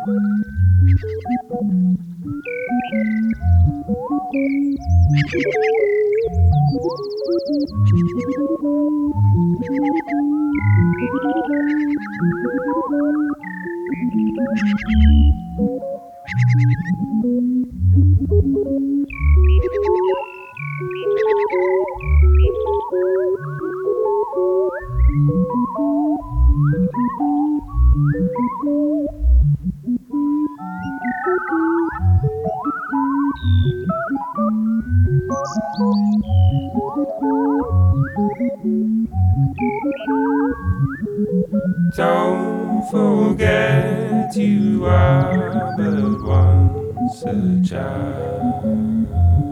Don't forget you are but once a child.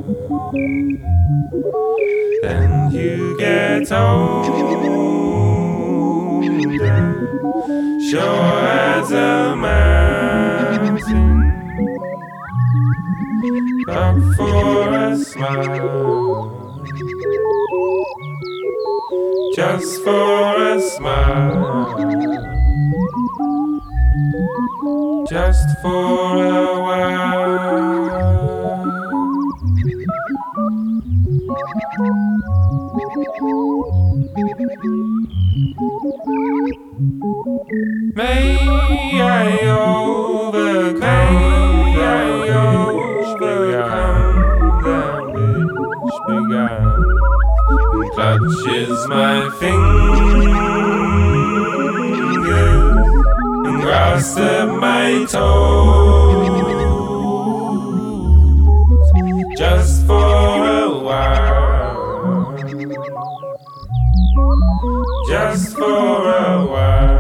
Then you get older, sure as a mountain, but for a smile, just for a smile, just for a while. May I overcome that which began and clutches my fingers and grasps at my toes, just for a while, just for a while.